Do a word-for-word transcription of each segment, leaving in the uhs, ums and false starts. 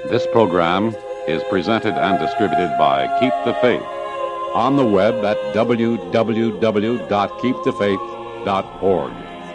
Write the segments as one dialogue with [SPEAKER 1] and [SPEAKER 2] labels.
[SPEAKER 1] This program is presented and distributed by Keep the Faith on the web at w w w dot keep the faith dot org.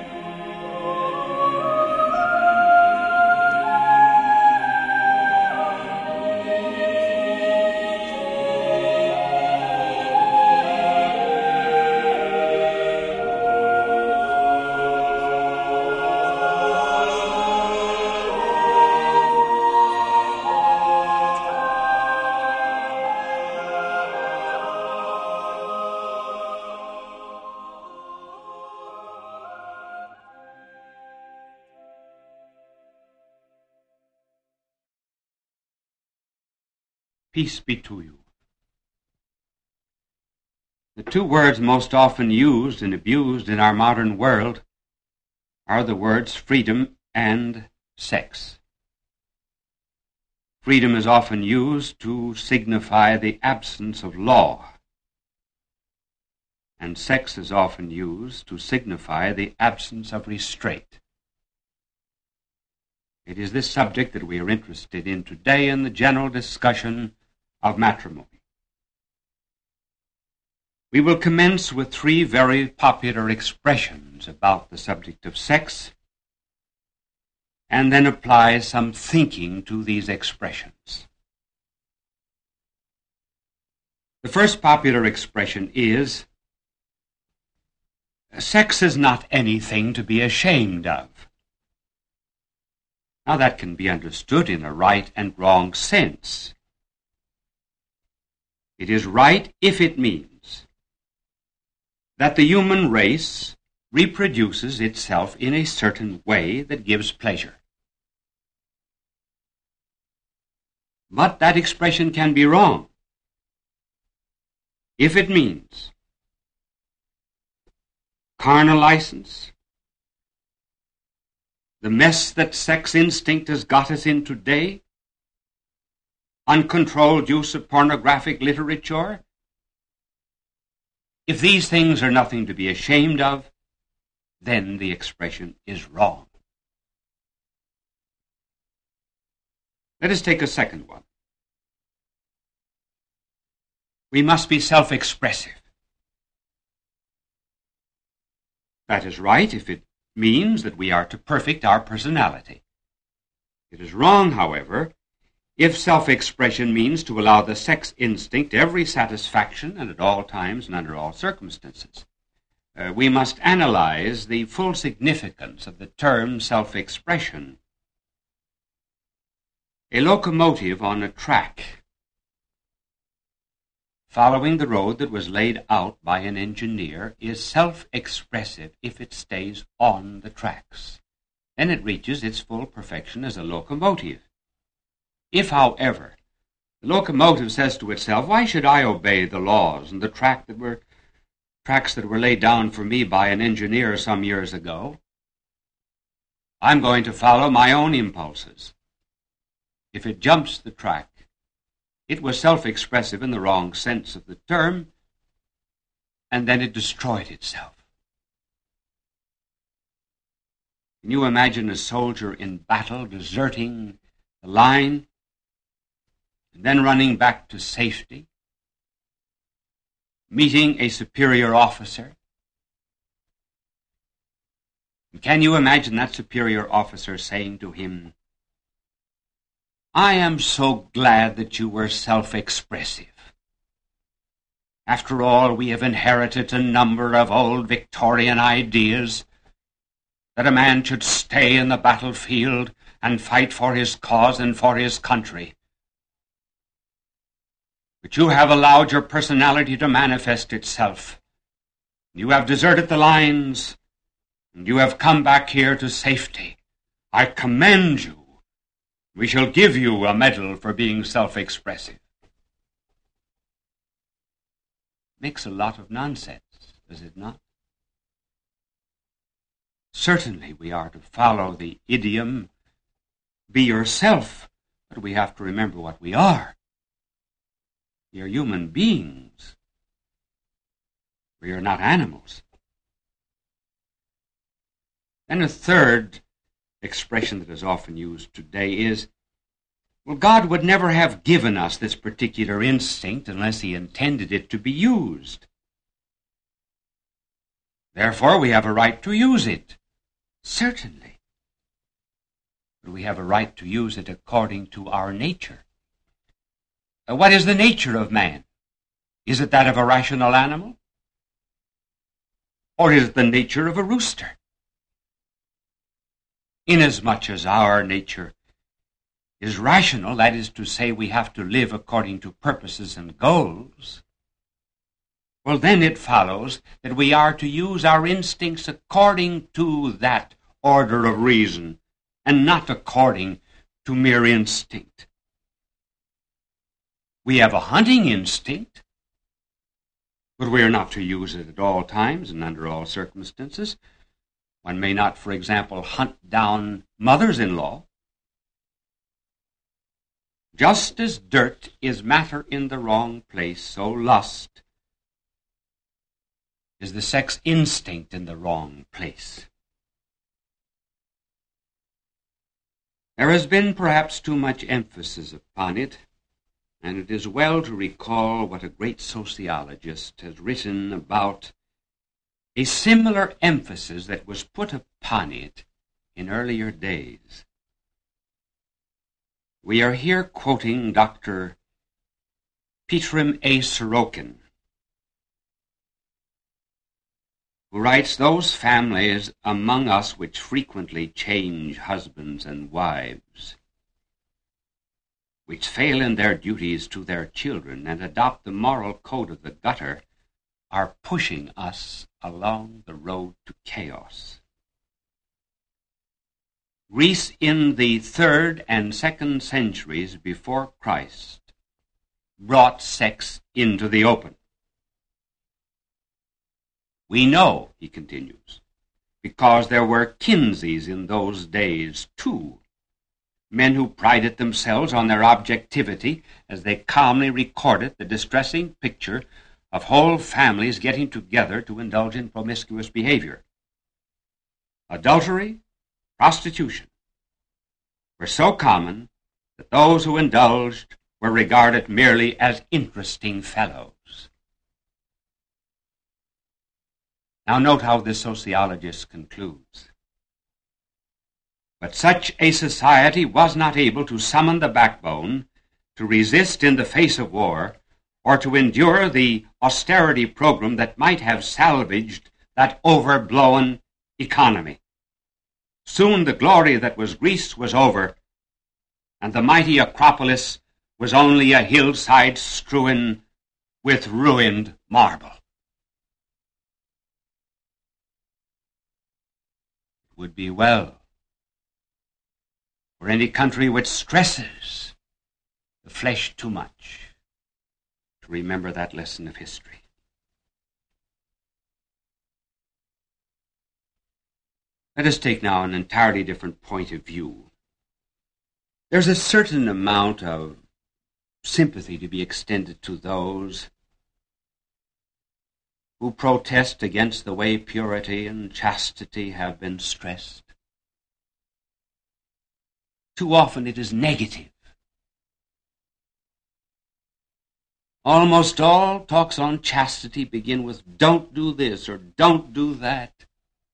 [SPEAKER 2] Peace be to you. The two words most often used and abused in our modern world are the words freedom and sex. Freedom is often used to signify the absence of law, and sex is often used to signify the absence of restraint. It is this subject that we are interested in today in the general discussion of matrimony. We will commence with three very popular expressions about the subject of sex, and then apply some thinking to these expressions. The first popular expression is, sex is not anything to be ashamed of. Now that can be understood in a right and wrong sense. It is right if it means that the human race reproduces itself in a certain way that gives pleasure. But that expression can be wrong if it means carnal license, the mess that sex instinct has got us in today, uncontrolled use of pornographic literature. If these things are nothing to be ashamed of, then the expression is wrong. Let us take a second one. We must be self-expressive. That is right if it means that we are to perfect our personality. It is wrong, however, if self-expression means to allow the sex instinct every satisfaction and at all times and under all circumstances. Uh, we must analyze the full significance of the term self-expression. A locomotive on a track following the road that was laid out by an engineer is self-expressive if it stays on the tracks. Then it reaches its full perfection as a locomotive. If, however, the locomotive says to itself, why should I obey the laws and the track that were, tracks that were laid down for me by an engineer some years ago? I'm going to follow my own impulses. If it jumps the track, it was self-expressive in the wrong sense of the term, and then it destroyed itself. Can you imagine a soldier in battle deserting the line and then running back to safety, meeting a superior officer? And can you imagine that superior officer saying to him, I am so glad that you were self-expressive. After all, we have inherited a number of old Victorian ideas that a man should stay in the battlefield and fight for his cause and for his country. But you have allowed your personality to manifest itself. You have deserted the lines, and you have come back here to safety. I commend you. We shall give you a medal for being self-expressive. Makes a lot of nonsense, does it not? Certainly we are to follow the idiom, be yourself, but we have to remember what we are. We are human beings. We are not animals. And a third expression that is often used today is, Well, God would never have given us this particular instinct unless he intended it to be used. Therefore, we have a right to use it. Certainly. But we have a right to use it according to our nature. Uh, what is the nature of man? Is it that of a rational animal? Or is it the nature of a rooster? Inasmuch as our nature is rational, that is to say, we have to live according to purposes and goals, well, then it follows that we are to use our instincts according to that order of reason, and not according to mere instinct. We have a hunting instinct, but we are not to use it at all times and under all circumstances. One may not, for example, hunt down mothers-in-law. Just as dirt is matter in the wrong place, so lust is the sex instinct in the wrong place. There has been perhaps too much emphasis upon it, and it is well to recall what a great sociologist has written about a similar emphasis that was put upon it in earlier days. We are here quoting Doctor Petram A. Sorokin, who writes, "Those families among us which frequently change husbands and wives, which fail in their duties to their children and adopt the moral code of the gutter, are pushing us along the road to chaos." Greece in the third and second centuries before Christ brought sex into the open. We know, he continues, because there were Kinseys in those days too, men who prided themselves on their objectivity as they calmly recorded the distressing picture of whole families getting together to indulge in promiscuous behavior. Adultery, prostitution were so common that those who indulged were regarded merely as interesting fellows. Now note how this sociologist concludes. But such a society was not able to summon the backbone to resist in the face of war, or to endure the austerity program that might have salvaged that overblown economy. Soon the glory that was Greece was over, and the mighty Acropolis was only a hillside strewn with ruined marble. It would be well for any country which stresses the flesh too much to remember that lesson of history. Let us take now an entirely different point of view. There's a certain amount of sympathy to be extended to those who protest against the way purity and chastity have been stressed. Too often it is negative. Almost all talks on chastity begin with "don't do this" or "don't do that."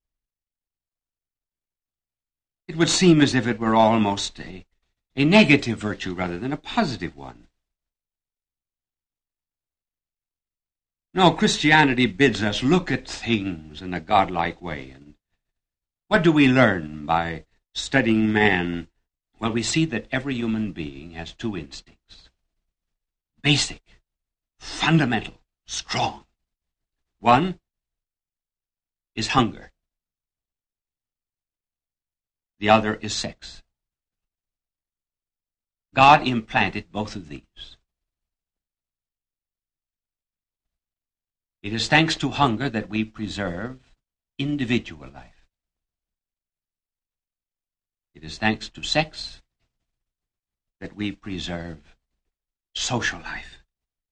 [SPEAKER 2] It would seem as if it were almost a, a negative virtue rather than a positive one. No, Christianity bids us look at things in a godlike way. And what do we learn by studying man? Well, we see that every human being has two instincts. Basic, fundamental, strong. One is hunger. The other is sex. God implanted both of these. It is thanks to hunger that we preserve individual life. It is thanks to sex that we preserve social life.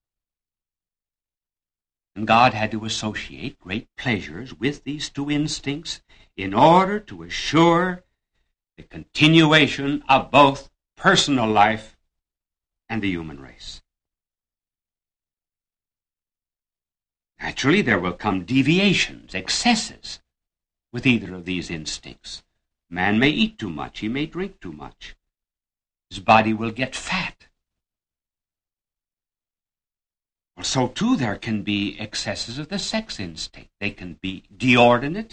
[SPEAKER 2] And God had to associate great pleasures with these two instincts in order to assure the continuation of both personal life and the human race. Naturally, there will come deviations, excesses, with either of these instincts. Man may eat too much, he may drink too much. His body will get fat. Well, so too there can be excesses of the sex instinct. They can be deordinate.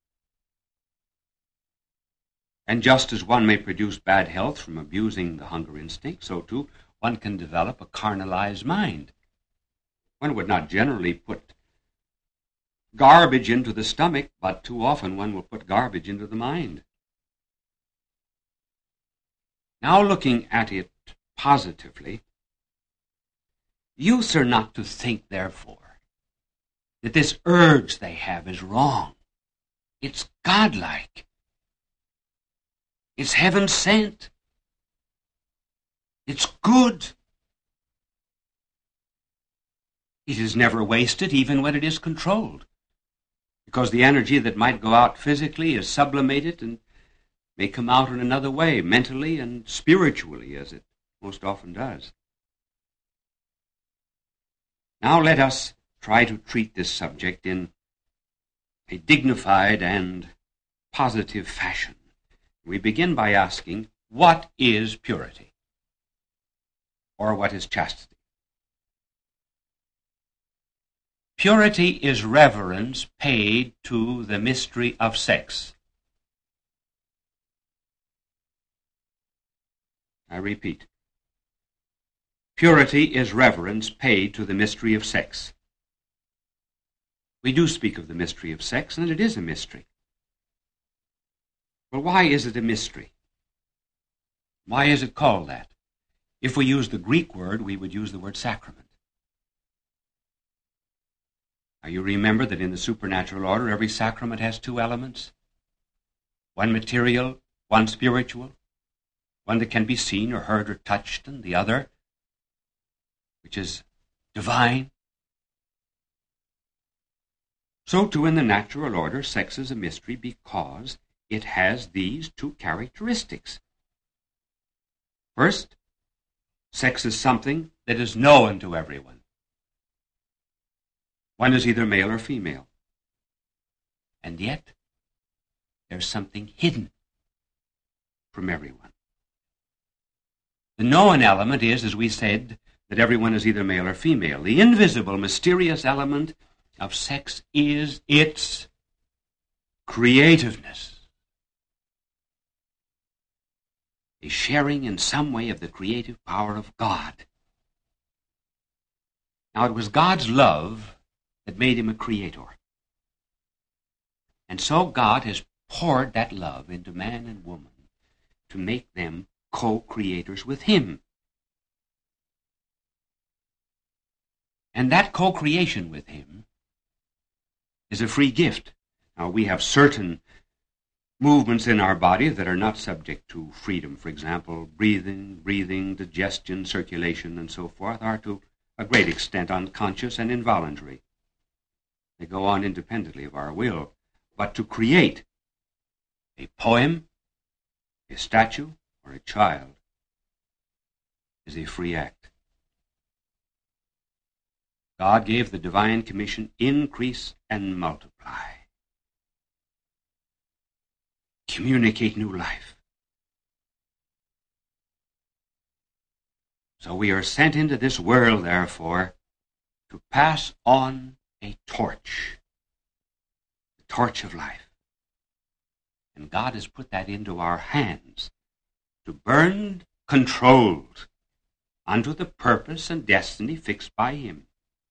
[SPEAKER 2] And just as one may produce bad health from abusing the hunger instinct, so too one can develop a carnalized mind. One would not generally put garbage into the stomach, but too often one will put garbage into the mind. Now looking at it positively, youths are not to think, therefore, that this urge they have is wrong. It's godlike. It's heaven sent. It's good. It is never wasted, even when it is controlled, because the energy that might go out physically is sublimated and may come out in another way, mentally and spiritually, as it most often does. Now let us try to treat this subject in a dignified and positive fashion. We begin by asking, what is purity? Or what is chastity? Purity is reverence paid to the mystery of sex. I repeat, purity is reverence paid to the mystery of sex. We do speak of the mystery of sex, and it is a mystery. Well, why is it a mystery? Why is it called that? If we use the Greek word, we would use the word sacrament. Now you remember that in the supernatural order, every sacrament has two elements. One material, one spiritual. One that can be seen or heard or touched, and the other, which is divine. So too in the natural order, sex is a mystery because it has these two characteristics. First, sex is something that is known to everyone. One is either male or female. And yet, there's something hidden from everyone. The known element is, as we said, that everyone is either male or female. The invisible, mysterious element of sex is its creativeness. A sharing in some way of the creative power of God. Now, it was God's love that made him a creator. And so God has poured that love into man and woman to make them co-creators with him. And that co-creation with him is a free gift. Now, we have certain movements in our body that are not subject to freedom. For example, breathing, breathing, digestion, circulation, and so forth are to a great extent unconscious and involuntary. They go on independently of our will. But to create a poem, a statue, or a child is a free act. God gave the divine commission, increase and multiply. Communicate new life. So we are sent into this world, therefore, to pass on a torch, the torch of life. And God has put that into our hands to burn controlled unto the purpose and destiny fixed by him.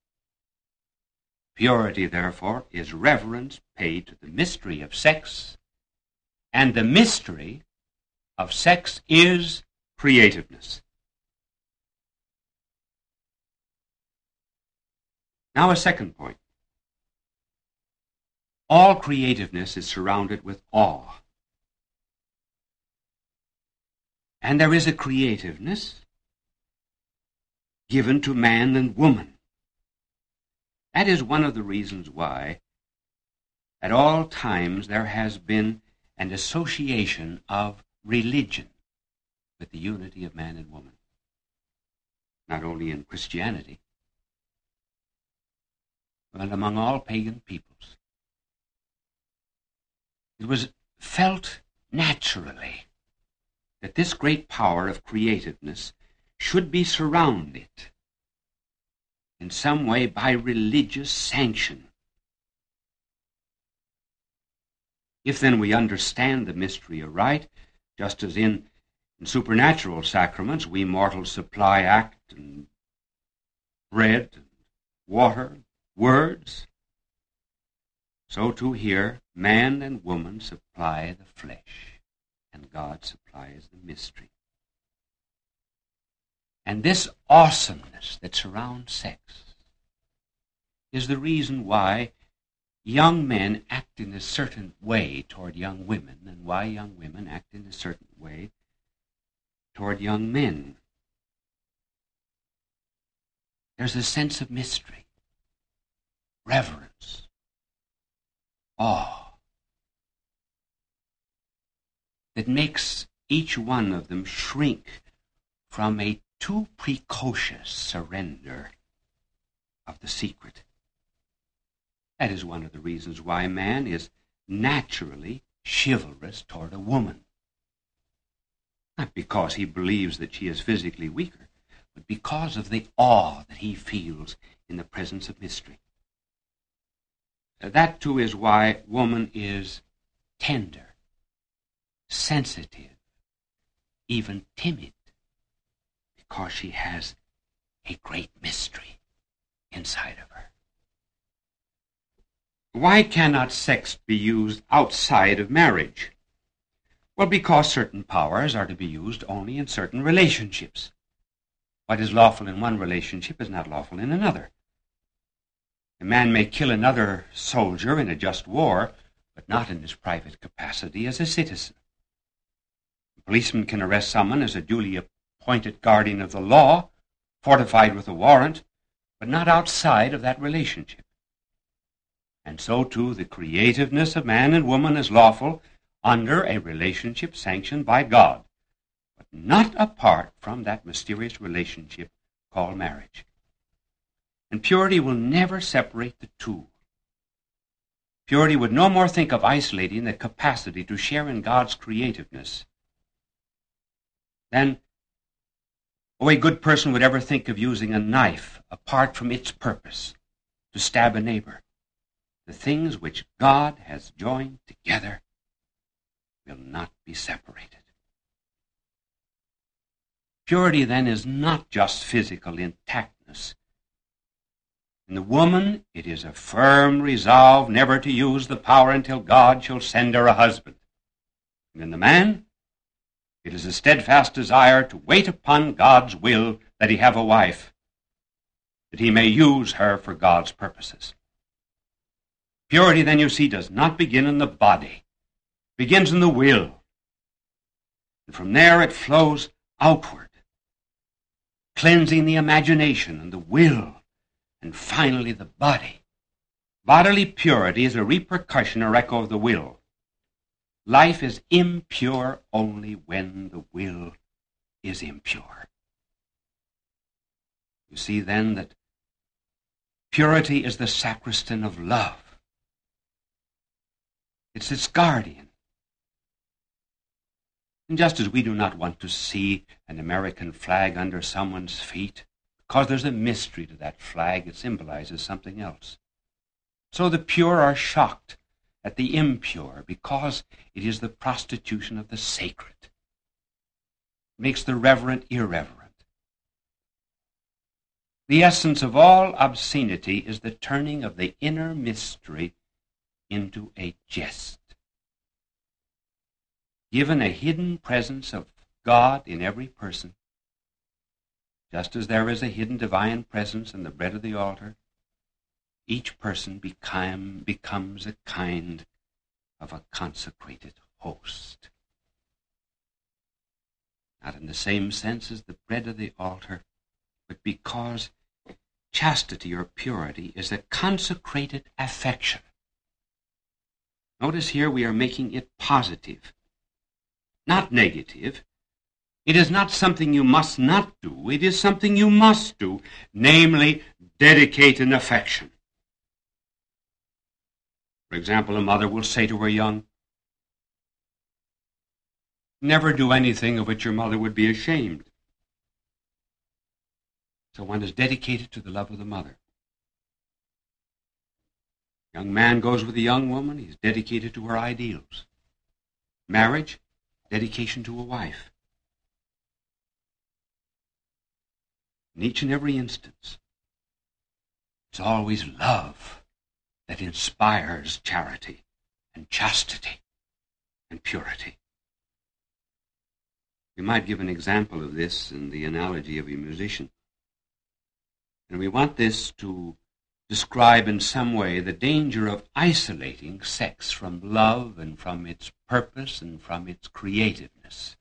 [SPEAKER 2] Purity, therefore, is reverence paid to the mystery of sex, and the mystery of sex is creativeness. Now a second point. All creativeness is surrounded with awe. And there is a creativeness given to man and woman. That is one of the reasons why at all times there has been an association of religion with the unity of man and woman. not only in Christianity, but among all pagan peoples. It was felt naturally that this great power of creativeness should be surrounded in some way by religious sanction. If then we understand the mystery aright, just as in, in supernatural sacraments we mortals supply act and bread and water, words, so too here man and woman supply the flesh, and God supplies the mystery. And this awesomeness that surrounds sex is the reason why young men act in a certain way toward young women, and why young women act in a certain way toward young men. There's a sense of mystery, reverence, awe, that makes each one of them shrink from a too precocious surrender of the secret. That is one of the reasons why man is naturally chivalrous toward a woman. Not because he believes that she is physically weaker, but because of the awe that he feels in the presence of mystery. That, too, is why woman is tender, sensitive, even timid, because she has a great mystery inside of her. Why cannot sex be used outside of marriage? Well, because certain powers are to be used only in certain relationships. What is lawful in one relationship is not lawful in another. A man may kill another soldier in a just war, but not in his private capacity as a citizen. A policeman can arrest someone as a duly appointed guardian of the law, fortified with a warrant, but not outside of that relationship. And so, too, the creativeness of man and woman is lawful under a relationship sanctioned by God, but not apart from that mysterious relationship called marriage. And purity will never separate the two. Purity would no more think of isolating the capacity to share in God's creativeness than oh, a good person would ever think of using a knife apart from its purpose to stab a neighbor. The things which God has joined together will not be separated. Purity, then, is not just physical intactness. In the woman, it is a firm resolve never to use the power until God shall send her a husband. And in the man, it is a steadfast desire to wait upon God's will that he have a wife, that he may use her for God's purposes. Purity, then, you see, does not begin in the body. It begins in the will. And from there it flows outward, cleansing the imagination and the will, and finally the body. Bodily purity is a repercussion or echo of the will. Life is impure only when the will is impure. You see then that purity is the sacristan of love. It's its guardian. And just as we do not want to see an American flag under someone's feet, because there's a mystery to that flag, it symbolizes something else, so the pure are shocked at the impure, because it is the prostitution of the sacred. It makes the reverent irreverent. The essence of all obscenity is the turning of the inner mystery into a jest. Given a hidden presence of God in every person, just as there is a hidden divine presence in the bread of the altar, each person become, becomes a kind of a consecrated host. Not in the same sense as the bread of the altar, but because chastity or purity is a consecrated affection. Notice here we are making it positive, not negative, It is not something you must not do. It is something you must do, namely, dedicate an affection. For example, a mother will say to her young, never do anything of which your mother would be ashamed. So one is dedicated to the love of the mother. Young man goes with a young woman, he's dedicated to her ideals. Marriage, dedication to a wife. In each and every instance, it's always love that inspires charity and chastity and purity. We might give an example of this in the analogy of a musician. And we want this to describe in some way the danger of isolating sex from love and from its purpose and from its creativeness.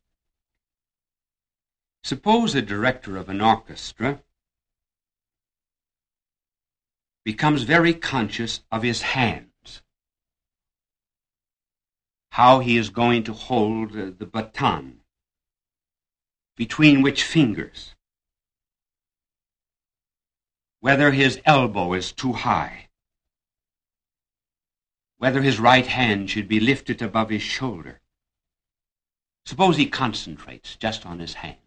[SPEAKER 2] Suppose a director of an orchestra becomes very conscious of his hands, how he is going to hold uh, the baton, between which fingers, whether his elbow is too high, whether his right hand should be lifted above his shoulder. Suppose he concentrates just on his hand.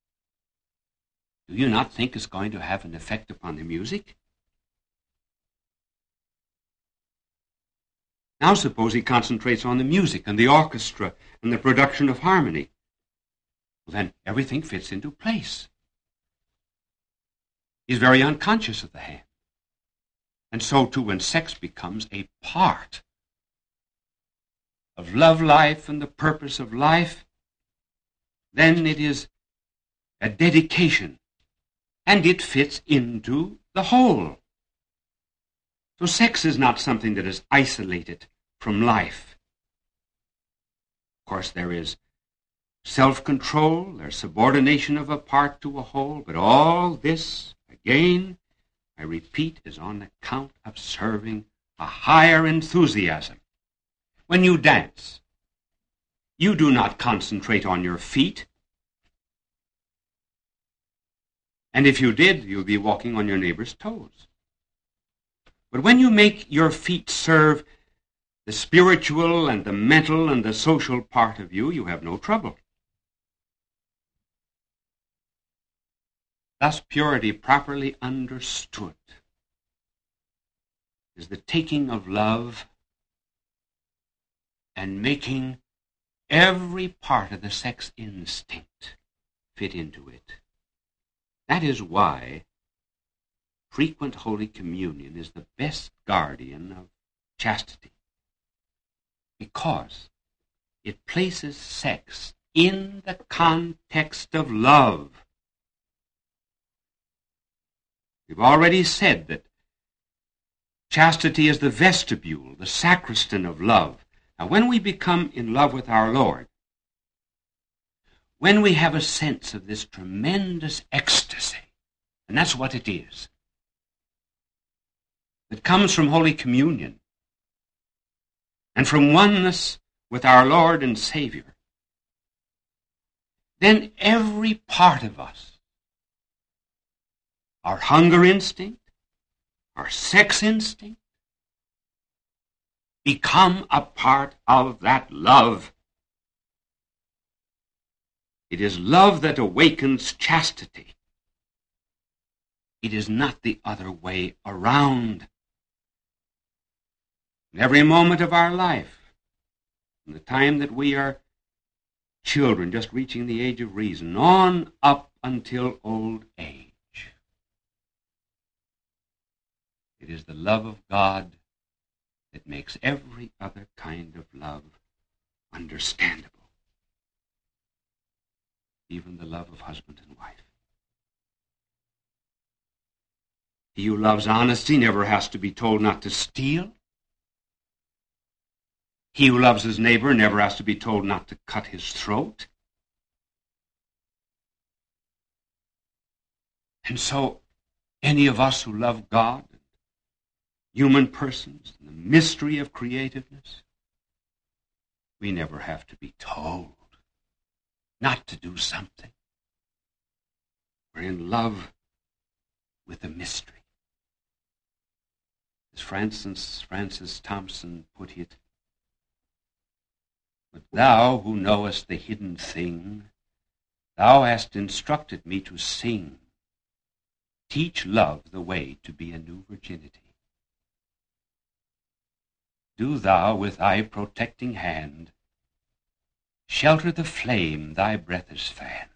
[SPEAKER 2] Do you not think it's going to have an effect upon the music? Now suppose he concentrates on the music and the orchestra and the production of harmony. Well, then everything fits into place. He's very unconscious of the hand. And so too when sex becomes a part of love life and the purpose of life, then it is a dedication, and it fits into the whole. So sex is not something that is isolated from life. Of course, there is self-control, there's subordination of a part to a whole, but all this, again, I repeat, is on account of serving a higher enthusiasm. When you dance, you do not concentrate on your feet. And if you did, you'd be walking on your neighbor's toes. But when you make your feet serve the spiritual and the mental and the social part of you, you have no trouble. Thus, purity properly understood is the taking of love and making every part of the sex instinct fit into it. That is why frequent Holy Communion is the best guardian of chastity, because it places sex in the context of love. We've already said that chastity is the vestibule, the sacristan of love. Now, when we become in love with our Lord, when we have a sense of this tremendous ecstasy, and that's what it is, that comes from Holy Communion and from oneness with our Lord and Savior, then every part of us, our hunger instinct, our sex instinct, become a part of that love. It is love that awakens chastity. It is not the other way around. In every moment of our life, from the time that we are children, just reaching the age of reason, on up until old age, it is the love of God that makes every other kind of love understandable. Even the love of husband and wife. He who loves honesty never has to be told not to steal. He who loves his neighbor never has to be told not to cut his throat. And so, any of us who love God, human persons, and the mystery of creativeness, we never have to be told not to do something. We're in love with the mystery. As Francis, Francis Thompson put it, but thou who knowest the hidden thing, thou hast instructed me to sing. Teach love the way to be a new virginity. Do thou with thy protecting hand shelter the flame thy breath has fanned.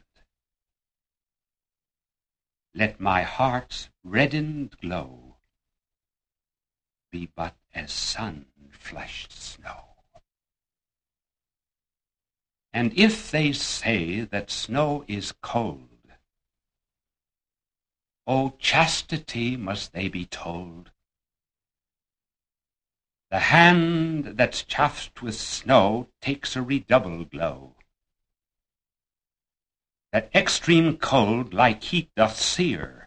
[SPEAKER 2] Let my heart's reddened glow be but as sun-flushed snow. And if they say that snow is cold, O chastity must they be told. The hand that's chafed with snow takes a redoubled glow. That extreme cold like heat doth sear.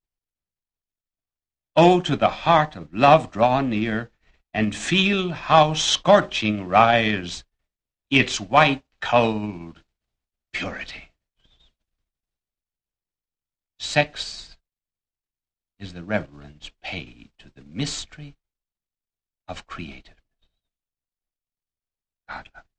[SPEAKER 2] O to the heart of love draw near, and feel how scorching rise its white cold purities. Sex is the reverence paid to the mystery of creativeness. God love.